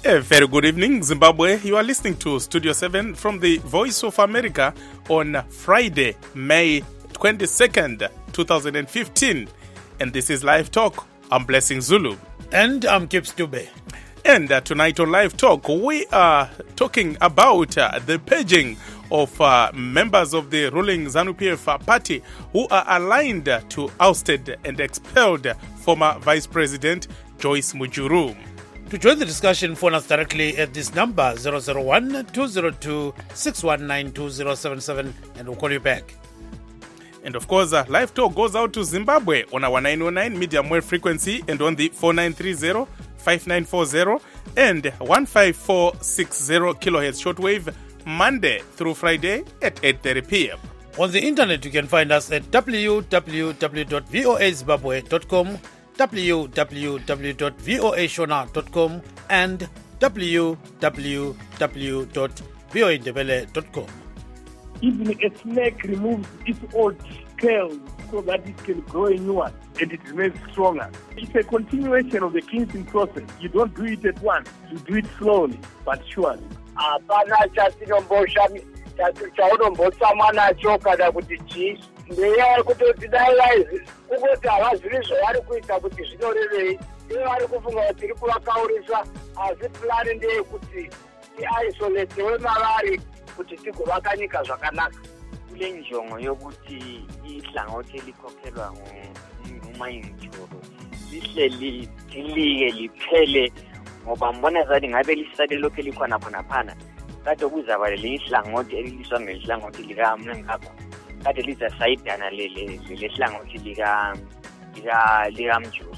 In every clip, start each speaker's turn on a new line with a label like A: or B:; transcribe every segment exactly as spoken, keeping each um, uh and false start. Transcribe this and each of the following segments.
A: A very good evening, Zimbabwe. You are listening to Studio seven from the Voice of America on Friday, May twenty-second, twenty fifteen. And this is Live Talk. I'm Blessing Zulu.
B: And I'm Gibbs Dube.
A: And uh, tonight on Live Talk, we are talking about uh, the paging of uh, members of the ruling ZANU-P F party who are aligned to ousted and expelled former Vice President Joyce Mujuru.
B: To join the discussion, phone us directly at this number zero zero one, two zero two, six one nine, two zero seven seven and we'll call you back.
A: And of course, uh, Live Talk goes out to Zimbabwe on our nine oh nine medium wave frequency and on the four nine three zero, five nine four zero and one five four six zero kilohertz shortwave Monday through Friday at eight thirty p.m.
B: On the internet, you can find us at w w w dot voa zimbabwe dot com, w w w dot voa shona dot com and w w w dot voa ndebele dot com.
C: Even a snake removes its old scales so that it can grow a new one and it remains stronger. It's a continuation of the cleansing process. You don't do it at once. You do it slowly but surely.
D: Hapana chatinombosha chaunombotsamwa nacho kana kuti chii ndeya yekutoti dai vaizi kungoti havazviri zvavari kuita kuti zvinorevei ivo vari kufunga kuti tiri kuvakaurisa asi pulani ndeyekuti tiaisoletewe mavari kuti tigovaka nyika zvakanaka.
E: Kule njongo yokuthi ihlangothi likhokhelwa ngumayinjolo lihleli dilike liphele ngoba mbona zathi ngabe lisale lokho likhona khonaphana kade kuzaba le ihlangothi eliliswa ngelihlangothi lika mnengapha kade lizasayidana lele lehlangothi lika lika lika mjulu.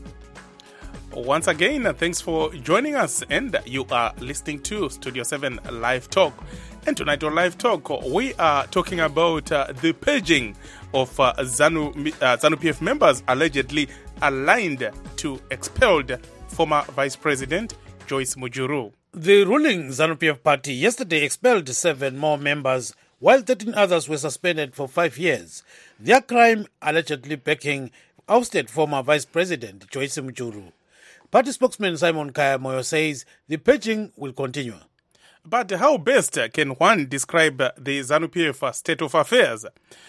A: Once again, uh, thanks for joining us, and you are listening to Studio seven Live Talk. And tonight on Live Talk, we are talking about uh, the paging of uh, ZANU, uh, ZANU-P F members allegedly aligned to expelled former Vice President Joyce Mujuru.
B: The ruling ZANU-P F party yesterday expelled seven more members, while thirteen others were suspended for five years. Their crime allegedly backing ousted former Vice President Joyce Mujuru. Party spokesman Simon Kaya Moyo says the paging will continue.
A: But how best can one describe the ZANU-P F state of affairs?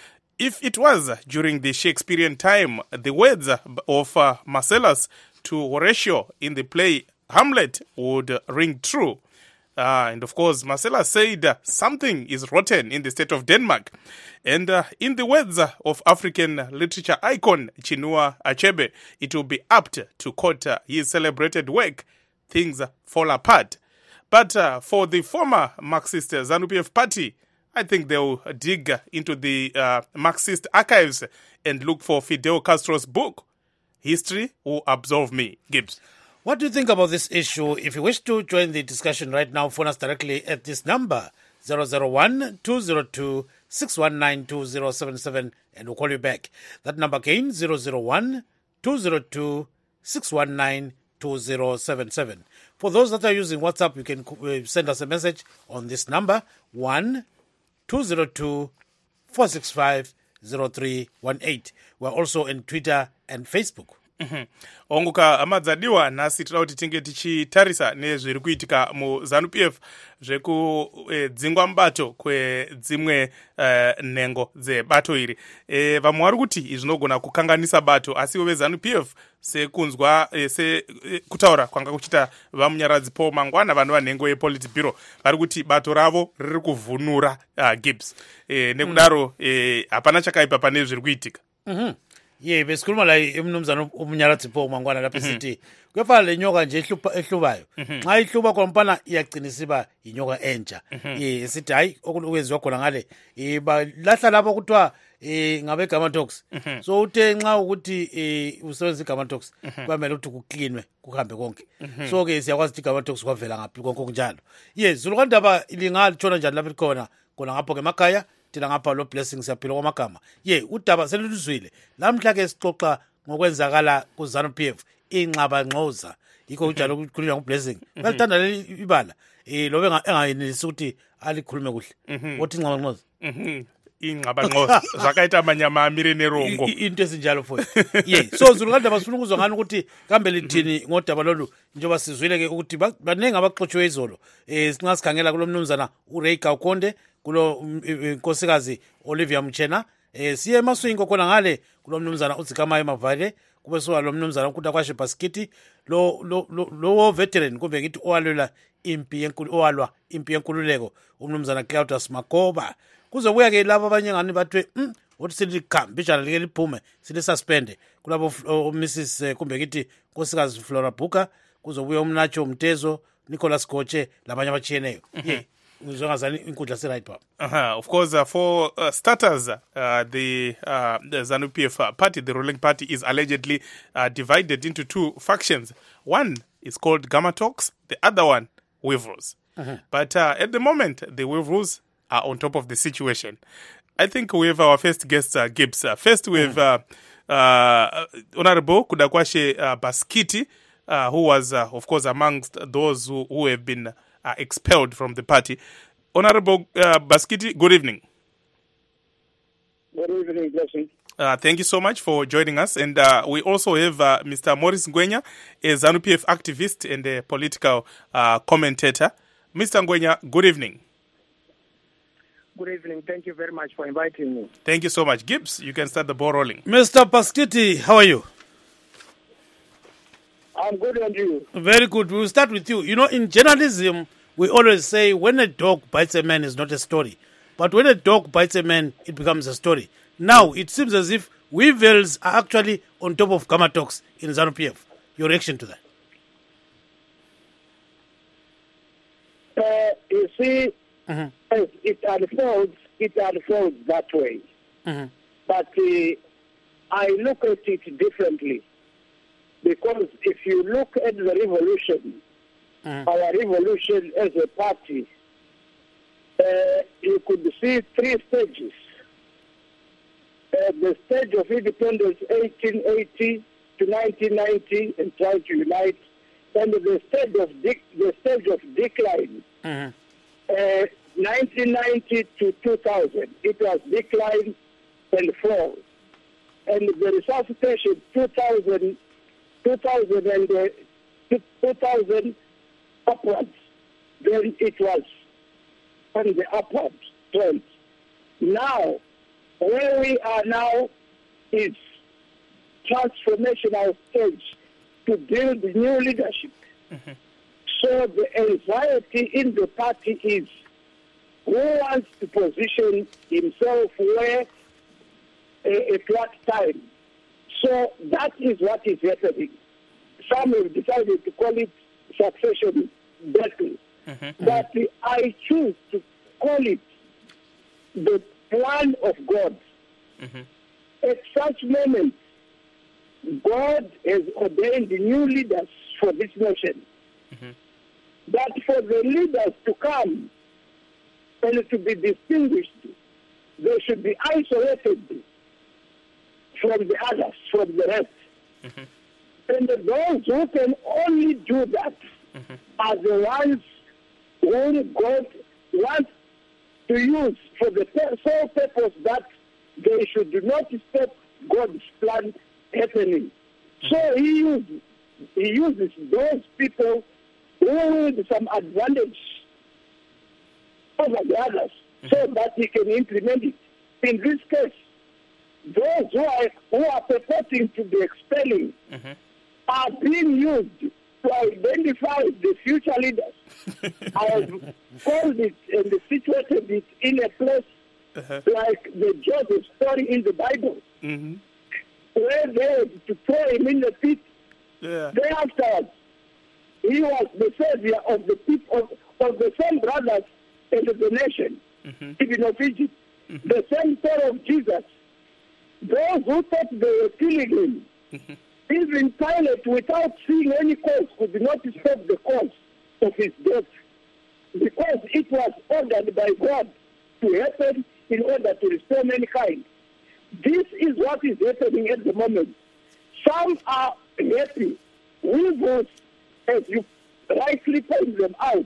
A: If it was during the Shakespearean time, the words of uh, Marcellus to Horatio in the play Hamlet would ring true. Uh, and of course, Marcellus said uh, something is rotten in the state of Denmark. And uh, in the words of African literature icon Chinua Achebe, it will be apt to quote uh, his celebrated work, Things Fall Apart. But uh, for the former Marxist ZANU-P F party, I think they'll dig into the uh, Marxist archives and look for Fidel Castro's book, History Will Absolve Me. Gibbs.
B: What do you think about this issue? If you wish to join the discussion right now, phone us directly at this number, zero zero one, two zero two, six one nine, two zero seven seven, and we'll call you back. That number again, zero zero one, two zero two, six one nine, two zero seven seven. For those that are using WhatsApp, you can send us a message on this number, one two zero two, four six five, zero three one eight. We're also on Twitter and Facebook.
A: Mm-hmm. Onguka amadzadiwa nasi tira kuti tinge tichitarisa nezviri kuitika mu ZANU-P F zvekudzingwa eh, mubato kwedzimwe eh, nhengo dzebato iri. Eh, vamwe vari kuti izvi zvinogona kukanganisa bato, asiwo veZANU-P F sekunzwa eh, se eh, kutaura kwanga kuchita vamunyaradzi Paul Mangwana vanhu vanhengo yePolitburo vari kuti bato ravo riri kuvhunura uh, Gibbs. Eh, nekudaro eh, hapana chakaipa pane zviri kuitika.
B: Mhm. Ye besikhuluma la imnumzana umunyaradzi Paul Mangwana lapha sithi kuyafana lenyoka nje ehlubayo nxa ihluba khompana iyagcinisa iba inyoka entsha. Ye sithi hayi okwenziwa khona ngale ibalahla lapho kuthiwa eh ngabe Gamatox. So uthe nxa ukuthi eh usebenza iGamatox kwamele ukuthi kucleanwe kuhambe konke. So ke siyakwazi ukuthi iGamatox kwavela ngaphi konke kunjalo. Ye zulu kandaba ilingatshona njani lapha khona khona ngapho ke emakhaya thina ngapha lo Blessing siyaphila kwamagama. Ye udaba seluluzwile namhla ke sixoxa ngokwenzakala ku ZANU-P F inxaba nxoza yikho njalo ukukhulunywa ngoBlessing balithanda leli ibala eh lobe engayenelisi ukuthi alikhulume kuhle. Wothi inxaba nxoza.
A: ingqabanqosa zvakaita manyama amire nerongo.
B: I- into esinjalo for ye so zulukandaba sifuna ukuzwa ngani ukuthi kambe lithini ngodaba lolu njengoba sizwile ke ukuthi ba- baningi abaxotshiwe izolo eh singa sikhangela kulo mnumzana uRay Gaukonde kulo mm, eh, eh, nkosikazi Olivia Mchena eh siye emaswingo khona ngale kulo mnumzana uZikamayo Mavale kube sowa lo mnumzana ukuthi kwashe baskiti lo lo lo, lo veteran kumbe ngithi owalwela impi yenkulu owalwa impi yenkululeko umnumzana Claudius Makoba kuzobuya ke laba abanye ngani bathwe mm, uthi sithi khambi ijala like liphume sithi suspend kulabo uh, Missus eh, kumbe ngithi nkosikazi Flora Buka kuzobuya umnacho Mtezo Nicholas Goche labanye abachiyeneyo ye uzongazani inkundla se right papa.
A: Uh-huh. Of course, uh, for uh, starters, uh, the, uh, the ZANU-P F party, the ruling party, is allegedly uh, divided into two factions. One is called Gamma Talks, the other one, Wavros. Uh-huh. But uh, at the moment, the Wavros are on top of the situation. I think we have our first guest, uh, Gibbs. Uh, first, we have uh, uh, Honorable Kudakwashe uh, Baskiti, uh, who was, uh, of course, amongst those who, who have been uh, expelled from the party. Honorable uh, Baskiti, good evening.
D: Good evening, blessing.
A: Uh, thank you so much for joining us. And uh, we also have uh, Mister Morris Ngwenya, a ZANU-P F activist and a political uh, commentator. Mister Ngwenya, good evening.
C: Good evening. Thank you very much for inviting me.
A: Thank you so much. Gibbs, you can start the ball rolling.
B: Mister Baskiti, how are you?
D: I'm good, and you?
B: Very good. We'll start with you. You know, in journalism, we always say when a dog bites a man, it's not a story. But when a dog bites a man, it becomes a story. Now, it seems as if Weevils are actually on top of Gamma Talks in ZANU-P F. Your reaction to that?
D: Uh, you see,
B: Mhm.
D: as it unfolds, it unfolds that way.
B: Mhm.
D: But uh, I look at it differently. Because if you look at the revolution,
B: Mhm.
D: our revolution as a party, uh, you could see three stages. Uh, the stage of independence, eighteen eighty to nineteen ninety, and try to unite, and the stage of dec- the stage of decline,
B: Mhm.
D: uh, nineteen ninety to two thousand. It was decline and fall, and the resuscitation two thousand, two thousand and uh, two thousand upwards. Then it was on the upward trend. Now, where we are now is transformational stage to build new leadership.
A: Mhm.
D: So the anxiety in the party is who wants to position himself where uh, at what time. So that is what is happening. Some have decided to call it succession battle.
A: Mhm.
D: But I choose to call it the plan of God.
A: Mhm.
D: At such moments, God has ordained new leaders for this nation.
A: Mhm.
D: But for the leaders to come and to be distinguished, they should be isolated from the others, from the rest.
A: Mhm.
D: And those who can only do that
A: Mhm.
D: are the ones whom God wants to use for the pur- sole purpose that they should not stop God's plan happening. So he uses, he uses those people who with some advantage over the others so that he can implement it. In this case, those who are, who are purporting to be expelling
A: Mhm.
D: are being used to identify the future leaders. I have called it and situated it in a place
A: Uh-huh.
D: like the Joseph story in the Bible,
A: Mhm.
D: where they had to throw him in the pit.
A: Yeah.
D: Then afterwards, he was the savior of the people, of, of the same brothers and the nation,
A: Mhm.
D: even of Egypt. The same story of Jesus. Those who thought they were killing him,
A: Mhm.
D: even Pilate, without seeing any cause, could not stop the cause of his death, because it was ordered by God to happen in order to restore mankind. This is what is happening at the moment. Some are happy. Weevils, as you rightly point them out,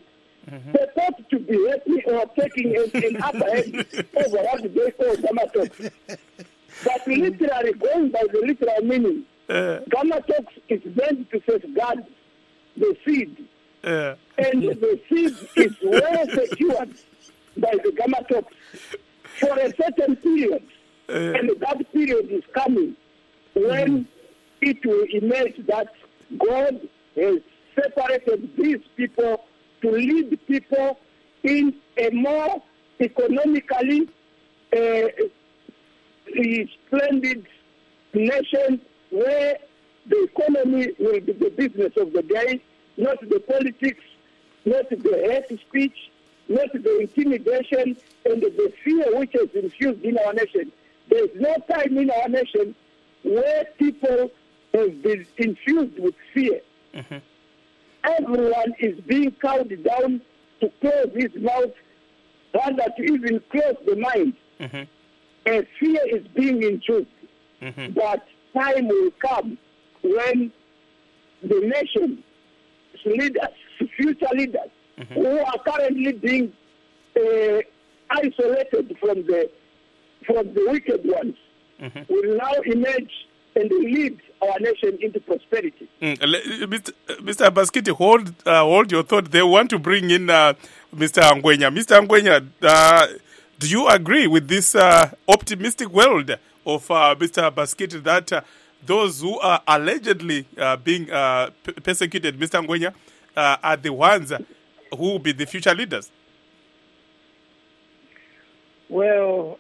D: purport to be happy or taking an, an upper hand over what they call Gamma talks. But literally, going by the literal meaning,
A: Uh,
D: Gamma talks is meant to safeguard the seed.
A: uh,
D: And the seed is well secured by the Gamma talks for a certain period.
A: uh,
D: And that period is coming when it will emerge that God has separated these people to lead people in a more economically uh, splendid nation where the economy will be the business of the day, not the politics, not the hate speech, not the intimidation and the fear which is infused in our nation. There is no time in our nation where people have been infused with fear.
A: mhm,
D: Everyone is being cowed down to close his mouth, rather to even close the mind.
A: mhm,
D: And fear is being infused.
A: mhm,
D: But time will come when the nation's leaders, future leaders, who are currently being uh, isolated from the from the wicked ones,
A: mhm.
D: will now emerge and lead our nation into prosperity.
A: Mm, le- Mister Mister Baskiti, hold uh, hold your thought. They want to bring in uh, Mister Angwenya. Mister Angwenya, uh, do you agree with this uh, optimistic world of uh, Mister Baskiti that uh, those who are allegedly uh, being uh, p- persecuted, Mister Angwenya, uh, are the ones who will be the future leaders?
F: Well,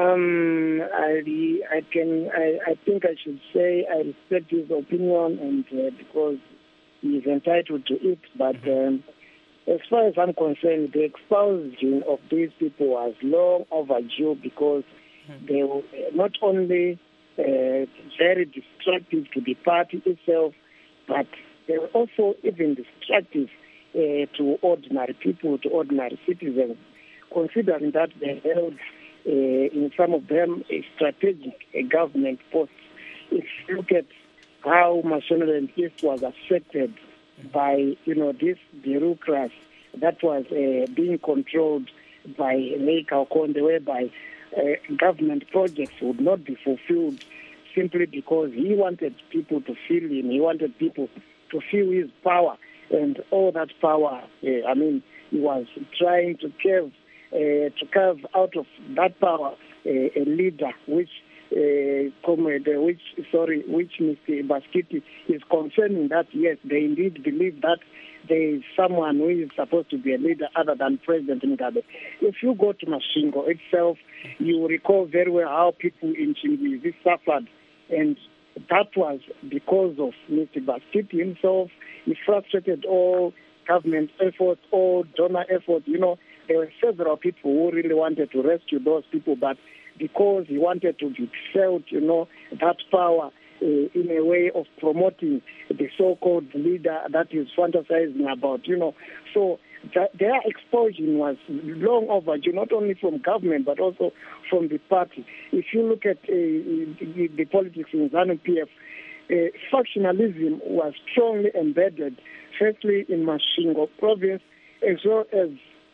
F: um, I, I can, I, I think I should say I respect his opinion, and uh, because he is entitled to it. But um, as far as I'm concerned, the expulsion of these people was long overdue because they were not only uh, very destructive to the party itself, but they were also even destructive uh, to ordinary people, to ordinary citizens, considering that they held, uh, in some of them, a strategic uh, government posts. If you look at how Mashonaland East was affected by, you know, this bureaucracy that was uh, being controlled by Lake Kaukonde, whereby uh, government projects would not be fulfilled simply because he wanted people to feel him, he wanted people to feel his power, and all that power, uh, I mean, he was trying to carve, uh, to carve out of that power uh, a leader which Uh, comrade, uh, which sorry, which Mister Baskiti is confirming that yes, they indeed believe that there is someone who is supposed to be a leader other than President Mugabe. If you go to Mashingo itself, you will recall very well how people in Chingwizi suffered, and that was because of Mister Baskiti himself. He frustrated all government efforts, all donor efforts. You know, there were several people who really wanted to rescue those people, but because he wanted to be felt, you know, that power uh, in a way of promoting the so-called leader that he's fantasizing about, you know. So that their expulsion was long overdue, not only from government, but also from the party. If you look at uh, the, the politics in ZANU-P F, uh, factionalism was strongly embedded, firstly in Mashingo province, as well as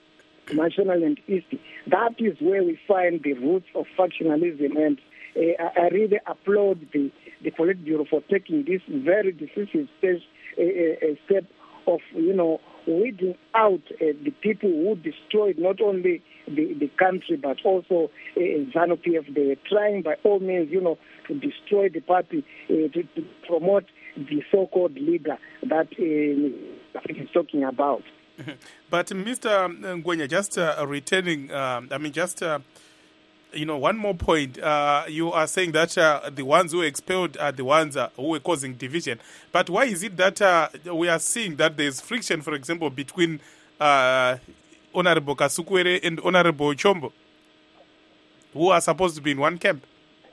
F: Mashonaland East. That is where we find the roots of factionalism, and uh, I, I really applaud the, the Politburo for taking this very decisive stage, uh, uh, step of, you know, weeding out uh, the people who destroyed not only the, the country but also uh, ZANU-P F. They were trying by all means, you know, to destroy the party, uh, to, to promote the so-called leader that uh, is talking about.
A: But Mister Ngwenya, just uh, returning, um, I mean, just, uh, you know, one more point. Uh, you are saying that uh, the ones who were expelled are the ones uh, who were causing division. But why is it that uh, we are seeing that there's friction, for example, between uh, Honorable Kasukwere and Honorable Chombo, who are supposed to be in one camp?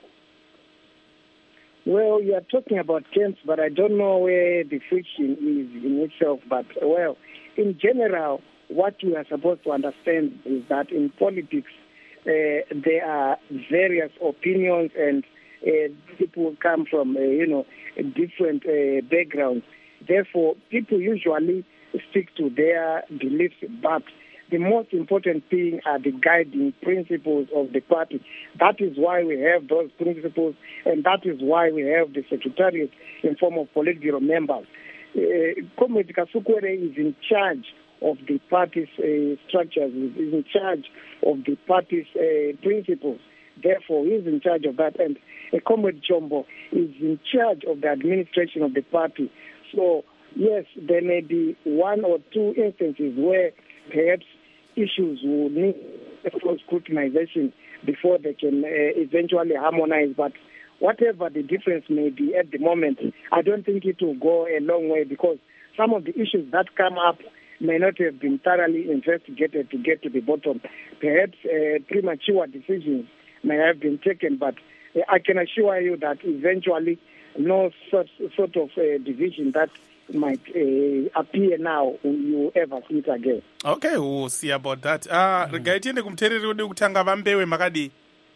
F: Well, you are talking about camps, but I don't know where the friction is in itself. But, well, in general, what we are supposed to understand is that in politics, uh, there are various opinions, and uh, people come from, uh, you know, different uh, backgrounds. Therefore, people usually stick to their beliefs, but the most important thing are the guiding principles of the party. That is why we have those principles, and that is why we have the secretariat in form of Politburo members. Uh, Comrade Kasukwere is in charge of the party's uh, structures, is in charge of the party's uh, principles. Therefore, he is in charge of that, and uh, Comrade Chombo is in charge of the administration of the party. So, yes, there may be one or two instances where perhaps issues will need close scrutinization before they can uh, eventually harmonize. But whatever the difference may be at the moment, I don't think it will go a long way, because some of the issues that come up may not have been thoroughly investigated to get to the bottom. Perhaps uh, premature decisions may have been taken, but uh, I can assure you that eventually no such sort of uh, division that might uh, appear now you ever see it again.
A: Okay, we'll see about that. Ah, uh, regai tiende kumtereri ode kutanga vambewe makadi.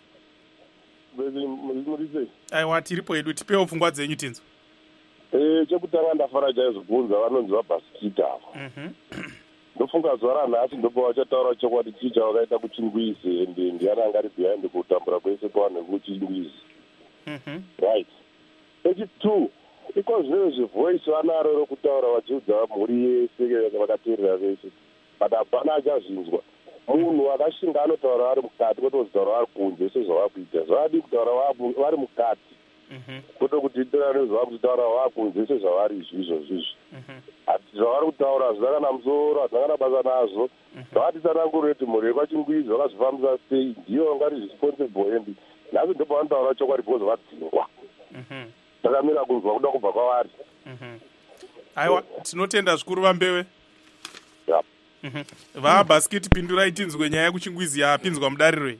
G: Bezi mulize.
A: Aiwa tiripo edu tipewo pfungwa dzenyu tinzo.
G: Eh, chekutanga ndafara chaizobvunza vanonzi vabhasikita avo.
A: Mhm.
G: Ndofunga zuva ranhasi ndopa vachataura chokwadi ticha vakaita kuchingwizi ende ndiani angari behind kutambura kwese kwavanhu vekuchingwizi.
A: Mhm.
G: Right. Echitwo, iko zvino zvevoice vanaro rokutaura vachiudza mhuri yese vakateerera vese, but hapana achazvinzwa. Munhu akashinga anotaura vari mukati kwete kutaura vari kunze sezvavakuita. Zvavadi kutaura vari mukati kwete kuti itoranezva kutaura vari kunze sezvavari izvizvo zvizvi. Zvavari kutaura hazvina kana musoro, hazvina kana basa nazvo. Zvavatisanangurire kuti mhuri yekwachingwizi vakazvifambisa sei, ndiyo vangari responsible, and nhasi ndipo vanotaura chokwadi because vadzingwa. Takamira kunzwa kuda kubva kwavari.
A: Aiwa, tinotenda zvikuru vambewe.
G: Yeah.
A: Mhm. Vabhasikiti pindurai tinzwe nyaya yekuchingwizi yapinzwa mudariro.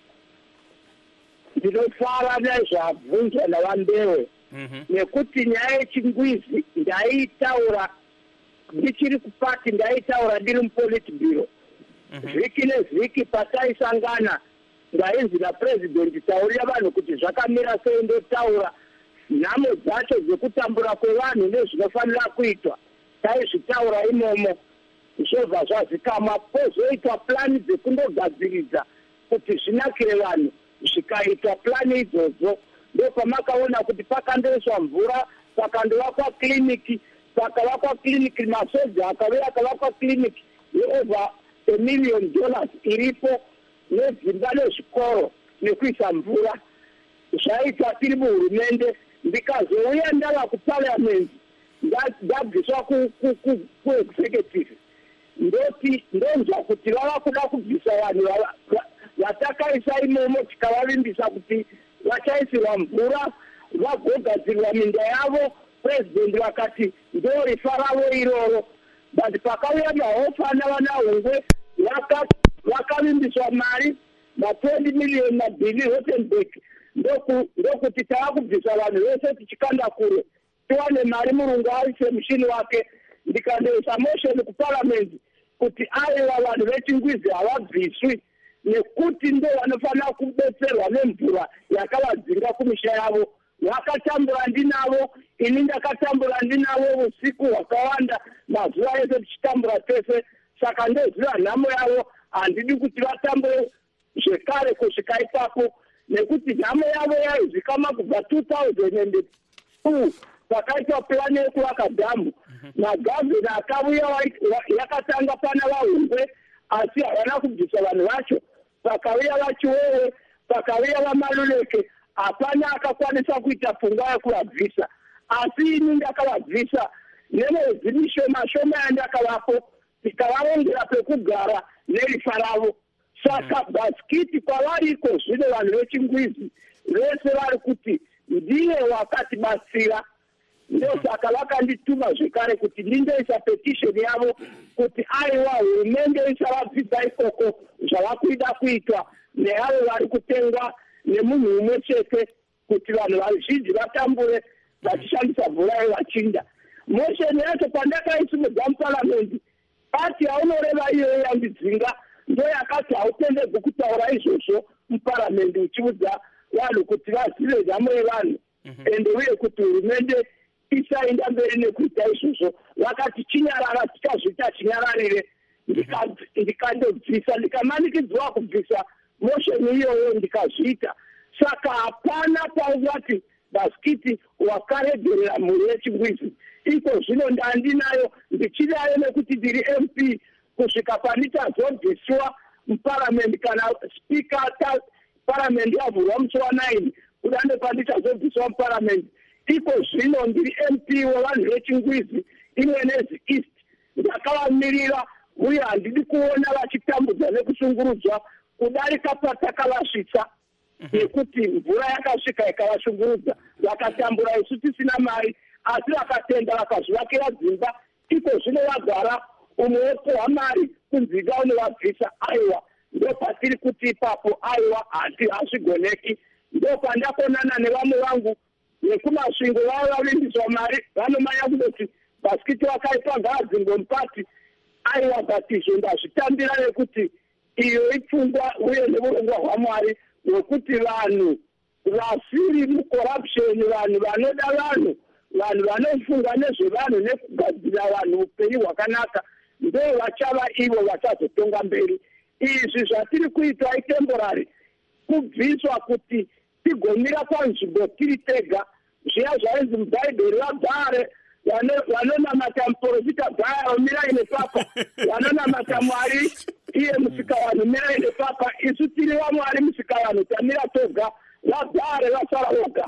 D: Ndinofara nezvabvunzwa navambewe. Nekuti nyaya yechingwizi ndaitaura ndichiri kupati, ndaitaura ndiri mupolitburo. Vhiki nevhiki pataisangana ngainzi napurezidendi taurira vanhu kuti zvakamira sei, ndotaura nhamo dzacho dzekutambura kwevanhu nezvinofanira kuitwa. Taizvitaura imomo, zvobva zvazikamwa. Pozoitwa plani dzekundogadziridza kuti zvinakire vanhu, zvikaitwa plani idzodzo, ndopamakaona kuti pakandoiswa mvura, pakandovakwa kiriniki, pakavakwa kiriniki, masoja akauya akavakwa kiriniki yeover a million dollars iripo, nedzimba nezvikoro nekuisa mvura. Zvaitwa tiri muhurumende. Ndikazouya ndava kuparliamendi, ndabviswa kuexecutive, ndoti ndonzwa kuti vava kuda kubvisa vanhu vatakaisa imomo, tikavavimbisa kuti vachaisirwa mvura vagogadzirwa minda yavo. Purezidendi vakati ndo rifa ravo iroro, but pakauya mahofa navanahungwe vakavimbiswa mari ma-twenty million mabhili Rothenburg, ndokuti tava kubvisa vanhu vese tichikanda kure tiwane mari murungu aise mushini wake. Ndikandoisa motion kuparliamendi kuti aiwa vanhu vechingwizi havabviswi, nekuti ndo vanofanira kubetserwa nemvura yakavadzinga kumisha yavo. Vakatambura ndinavo, ini ndakatambura ndinavo usiku hwakawanda, mazuva ese tichitambura tese. Saka ndoziva nhamo yavo, handidi kuti vatambure zvekare kusvika ipapo, nekuti nhamo yavo yaizikama kubva two thousand two pakaitwa plani yekuvaka dhamu. Magavhina akauya yakatanga pana vahungwe, asi havana kubvisa vanhu vacho. Pakauya vachiwewe, pakauya vamaluleke, hapana akakwanisa kuita pfungwa yekuvabvisa. Asi ini ndakavabvisa nemwedzi mishoma shoma yandakavapo, tikavaongera pekugara nerifa ravo. Saka bhasikiti kwavariko zvino vanhu vechingwizi vese vari kuti ndiye wakatibatsira. Ndosaka vakandituma zvekare kuti ndindoisa petition yavo kuti aiwa hurumende isavabvisa ikoko zvavakuida kuitwa neavo vari kutengwa nemunhu umwe chete, kuti vanhu vazhinji vatambure vachishandisa mvura yevachinda. Motion yacho pandakaisimudza muparliamendi, pati haunoreva iyoyo yandidzinga, ndo yakati hautenderwi kutaura izvozvo muparliamendi uchiudza vanhu kuti vazive nhamo yevanhu, ende uye kuti hurumende tisaenda mberi nekuita izvozvo. Vakati chinyarara tichazviita chinyararire. Ndikandobvisa ndikamanikidzwa kubvisa mosheni iyoyo ndikazviita. Saka hapana paungati Baskiti wakaregerera mhuri yechingwizi. Iko zvino ndandinayo ndichidayo nekuti ndiri M P kusvika pandichazobviswa muparamendi kana spika paramendi yavhurwa musi wanine kuda ndepandichazobviswa muparamendi. Iko zvino ndiri M P wevanhu vechingwizi imwenezi East. Ndakavamirira uye handidi kuona vachitambudza nekushungurudzwa kudarika patakalasvitsa yekuti mvura yakasvika ikavashungurudza vakatambura isu tisina mari asi vakatenda vakazvivakira dzimba. Iko zvino vagara umwe wekohwa mari kunzika unovabvisa. Aiwa ndopatiri kuti ipapo aiwa hati hazvigoneki. Ndopandakonana nevamwe vangu nekumasvingo vava vavimbiswa mari vanomanya kundoti Baskiti wakaipa ngadzingomupati. Aiwa batizvo ndazvitambira nekuti iyo ipfungwa uye neurongwa hwaMwari nokuti vanhu vasiri mucorruption, vanhu vanoda vanhu, vanhu vanofunga nezvevanhu nekugadzira vanhu upenyu hwakanaka ndo vachava ivo vachazotonga mberi. Izvi zvatiri kuita itemporary kubviswa kuti tigomira panzvimbo tiri tega. Zviya zvainzi mubhaibheri vagare vanonamata muprofita Bhaaro mira ine papa, vanonamata Mwari iye musika vanhu mira ine papa. Isu tiri vaMwari musika vanhu tamira toga, vagare vasara voga.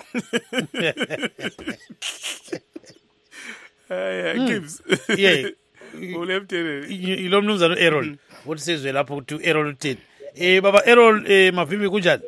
A: Gibbs.
B: Yeah.
A: Ulemtele.
B: Ilo mnumzana Errol. What says we lapho to Errol ten. Eh baba Errol eh Mavimbi kunjani?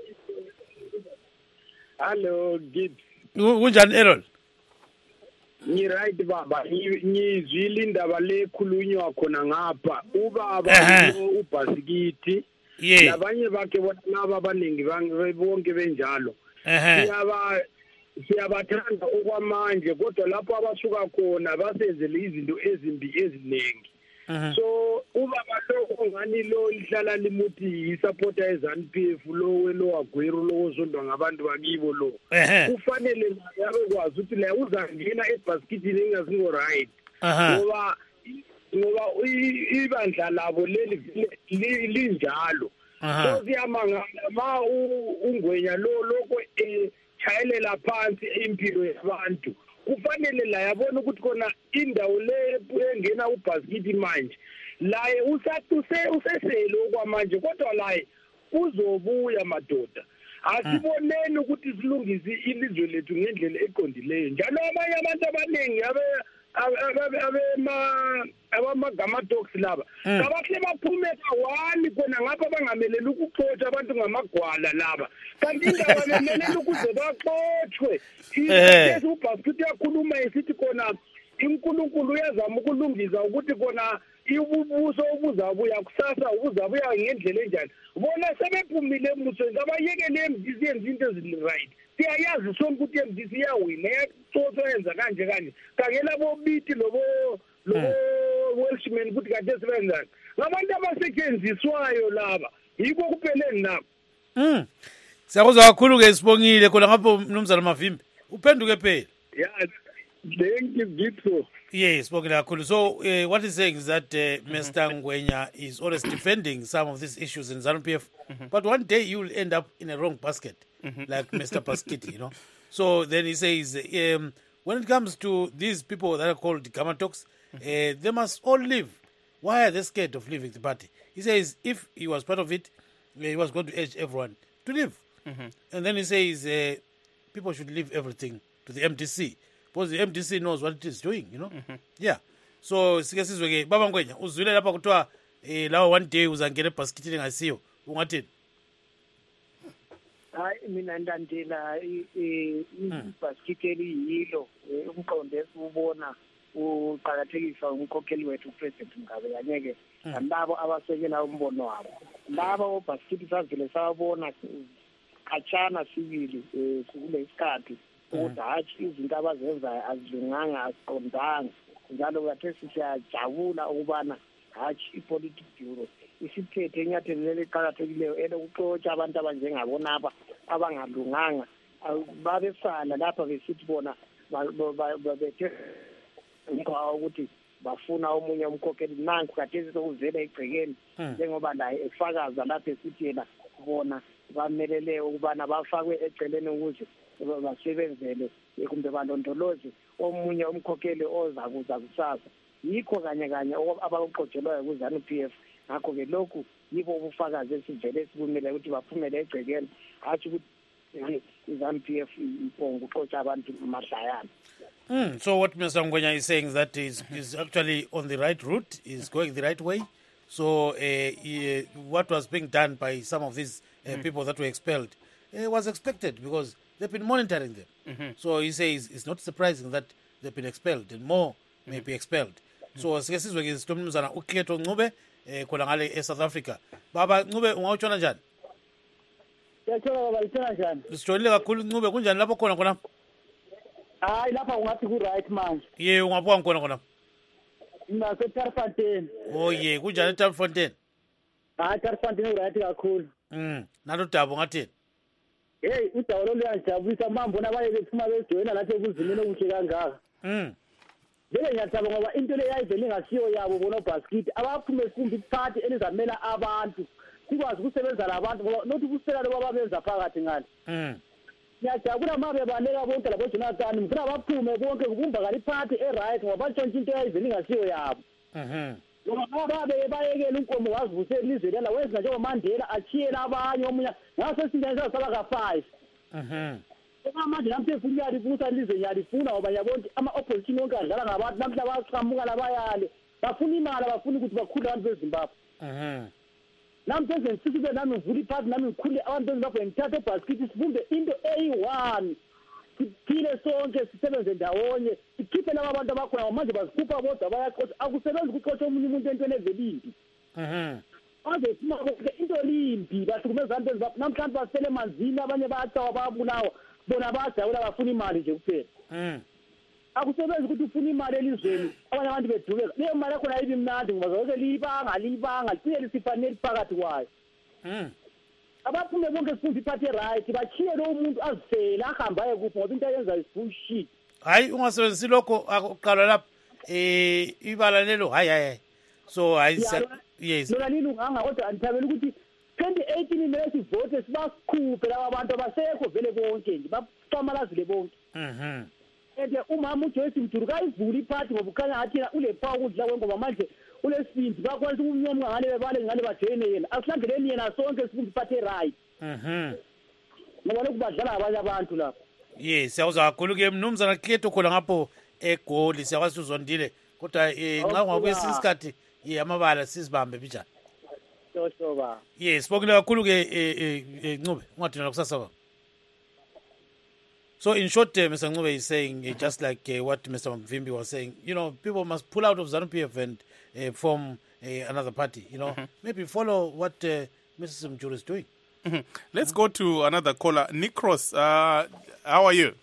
H: Hello Gibbs.
B: Kunjani Errol?
H: Ni right baba, ngizwile indaba lekhulunywa khona ngapha. Ubaba uBaskiti labanye bakhe bona laba abaningi bonke benjalo. Siyaba siyabathanda okwamanje kodwa lapho abasuka khona basenzele izinto ezimbi eziningi. So ubaba lo ngani lo lihlala limuthi isupporter yeZANU P F lo welo wagwero lo ozondwa ngabantu bakibo lo. Kufanele yabe kwazi ukuthi la uzangena eBaskitini engazingo right. Ngoba ngoba ibandla labo leli linjalo. So siyamanga ma ungwenya lo lokho echayelela phansi impilo yabantu. Kufanele la yabona ukuthi khona indawo le engena uBaskiti manje laye usatuse useselo kwamanje kodwa laye uzobuya madoda. Asiboneni ukuthi silungise ilizwe lethu ngendlela eqondileyo. Njalo abanye abantu abaningi abe abema abamagama dogs laba kabahle baphume kawani khona ngapha bangameleli ukuxotsha abantu ngamagwala laba kanti indaba bemelele ukuze baxothwe. Ithi uBaskiti yakhuluma isithi khona uNkulunkulu uyazama ukulungisa ukuthi khona ibubuso obuzabuya kusasa ubuzabuya ngendlela enjani. Bona sebephumile emusweni abayekele emdisi yenza into ezili-right. Siyayazi sonke ukuthi emdisi iyawina yaxotsho yenza kanje kanje kangela bobiti lobo lobo Welshman ukuthi kade sebenzani ngabantu abasetshenziswayo laba yiko kupheleni nabo.
B: Mm. Siyakuzwa kakhulu ke sibongile khona ngapho mnumzana Mavimbi uphenduke phela.
H: Yeah, thank you Gitso.
B: Yes, spoken kakhulu. So uh, what he's saying is that uh, Mister Ngwenya is always defending some of these issues in ZANU P F, mm-hmm. but one day you will end up in a wrong basket, mm-hmm. like Mister Baskiti, you know. So then he says, um, when it comes to these people that are called Gamatoks, mm-hmm. uh, they must all leave. Why are they scared of leaving the party? He says if he was part of it, uh, he was going to urge everyone to leave. Mm-hmm. And then he says uh, people should leave everything to the M D C. Because the M D C knows what it is doing, you know. Mm-hmm. Yeah. So sike sizwe ke baba Ngwenya uzwile lapha kuthiwa eh lawo one day uzangena eBaskitini ngasiyo ungathini?
F: Hayi mina ndandela iBaskitini yilo umqondo esubona uqhakathekisa umkhokheli wethu uPresident Mugabe kanyeke nalabo abasekela umbono wabo. Laba oBaskiti savile sabona kachana sibili kule isikhathi ukuthi hathi izinto abazenzayo azilunganga asiqondanga njalo kathe siyajabula ukubana hathi ipolitics bureau isithethe enyathelo leliqhakathekileyo elokuxotsha abantu abanjengabona apha abangalunganga babesala lapha besithi bona bethe ngikho ukuthi bafuna omunye umkhokheli nanku khathesi sokuvela egcekeni njengoba naye efakaza lapha esithi yena bona bamelele ukubana bafakwe eceleni ukuze basebenzele kumbe balondoloze omunye umkhokheli oza kuza kusasa yikho kanye kanye abakuqotshelwayo ku-ZANU-P F ngakho ke lokhu yibo ubufakazi esivele sibumele ukuthi baphumele egcekeni hatshi ukuthi i-ZANU-P F ipongo uxotsha abantu mahlayana.
B: Mm, so what Mister Ngwenya is saying is that is is actually on the right route, is going the right way. So uh, uh, what was being done by some of these uh, mm. people that were expelled uh, was expected because they've been monitoring them. Mm-hmm. So he says it's not surprising that they've been expelled and more mm-hmm. may be expelled. Mm-hmm. So sike sizwe ke sitomnumzana uKheto Ncube eh khona ngale eSouth Africa. Baba Ncube ungawutshona njani?
I: Yathola baba litshona njani?
B: Sijolile kakhulu Ncube kunjani lapho khona khona?
I: Hayi lapha ungathi ku right manje.
B: Ye ungabuka ngkhona khona.
I: Mina se Tarfontein.
B: Oh ye kunjani Tarfontein?
I: Hayi Tarfontein right kakhulu.
B: Mm, nalo dabo ngathini?
I: Hey udaba lo luyajabulisa mambona baye bephuma bejoyina lapha ekuzimeni okuhle kangaka.
B: Mm.
I: Vele ngiyathaba ngoba into le yayivele ngasiyo yabo bona basket abaphume kumbi party elizamela abantu. Sikwazi ukusebenza labantu ngoba nothi kusela lo babenza phakathi ngani.
B: Mm.
I: Ngiyajabula mabe baneka bonke labo Jonathan ngifuna baphume bonke kubumbakala iphathi eright ngoba batshontsha into yayivele ngasiyo yabo.
B: Mhm.
I: Ngoba babe bayekela unkomo wazivuse ilizwe la wenza njengoba Mandela achiyela abanye omunye ngaso singenza sala ka five.
B: Mhm.
I: Ngoba manje namhle ufuna yalibusa ilizwe yalifuna ngoba yabona ama opposition wonke adlala ngabantu namhla baqhamuka labayale bafuna imali bafuna ukuthi bakhule abantu beZimbabwe.
B: Mhm.
I: Namhle sesisibe nami uvula iphathi nami ngikhule abantu beZimbabwe ngithathe basket sibumbe into A one. Siphile sonke sisebenze ndawonye sikhiphe laba abantu abakhona manje bazikhupha bodwa bayaqoqa akusebenzi ukuqoqa omunye umuntu entweni evelimbi.
B: Mhm.
I: Manje sima bonke into limbi bahlukumeza abantu bezabo namhlanje basele emanzini abanye bayacawa bayabulawa bona bayajabula bafuna imali nje kuphela.
B: Mhm.
I: Akusebenzi ukuthi ufuna imali elizweni abanye abantu bedubeka leyo mali yakho ayibi mnandi ngoba zonke libanga libanga liphile lisifanele phakathi kwayo.
B: Mhm.
I: Abaphume bonke sifunza iphathi right bachiye lo umuntu azifela ahambaye kuphi ngoba into ayenza is bullshit.
B: Hayi ungasebenzisi lokho akuqala lapha eh ibala lelo hayi hayi. So hayi yes.
I: Lona lini unganga kodwa anthabela ukuthi twenty eighteen mele vote sibakhuphe laba abantu abasekho vele bonke nje baqamalazile bonke.
B: Mhm.
I: Ende umama uJoyce Mthuru kayivula iphathi ngoba ukhanya ngathi ule power ukudla kwengoba manje ulesibindi bakwazi ukunyomka ngale bebale ngale bajoyine yena asilandeleni yena sonke sifunde iphathi right.
B: Mhm.
I: Ngoba lokhu badlala abanye abantu lapha.
B: Yes siyawuza kakhulu ke mnumzana Kleto khona ngapho eGoli siyakwazi uzondile kodwa eh nxa ungakwesinye isikhathi ye amabala sizibambe bijani.
I: Sho ba.
B: Yes sibongile kakhulu ke eh Ncube ungadina kusasa ba. So in short, uh, Mister Ncube is saying, uh, just like uh, what Mister Mvimbi was saying, you know, people must pull out of ZANU-P F and uh, form uh, another party, you know. Mm-hmm. Maybe follow what uh, Missus Mjuru is doing.
A: Mm-hmm. Let's go to another caller. Nikros, uh, how are you?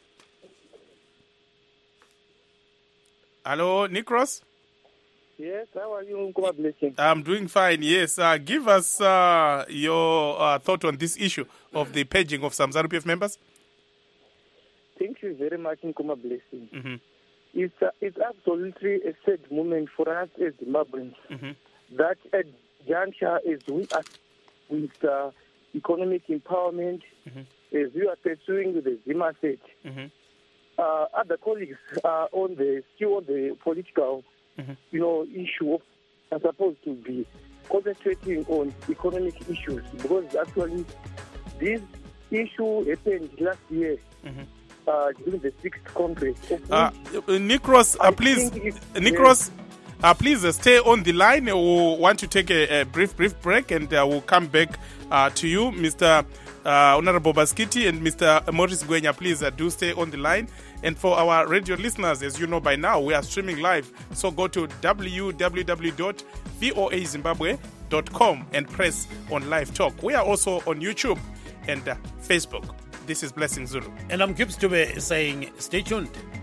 A: Hello, Nikros?
J: Yes, how are you? Blessing.
A: I'm doing fine, yes. Uh, give us uh, your uh, thought on this issue of the purging of some ZANU-P F members.
J: Thank you very much, Nkuma Blessing.
A: Mm-hmm.
J: It's, uh, it's absolutely a sad moment for us as Zimbabweans
A: mm-hmm. that
J: at juncture as we are with uh, economic empowerment, mm-hmm. as we are pursuing the Zima state. Mm-hmm. Uh, other colleagues are on the still on the political, mm-hmm. you know, issue of, are supposed to be concentrating on economic issues because actually this issue happened last year. Mm-hmm. Uh, during the sixth Congress.
A: Uh, Nikros, uh, please, Nikros, uh, please uh, stay on the line. We want to take a, a brief, brief break, and uh, we'll come back uh, to you, Mister Uh, Honorable Baskiti and Mister Morris Ngwenya. Please uh, do stay on the line. And for our radio listeners, as you know by now, we are streaming live. So go to w w w dot voa zimbabwe dot com and press on live talk. We are also on YouTube and uh, Facebook. This is Blessing Zulu.
B: And I'm Gibbs Dube saying, stay tuned.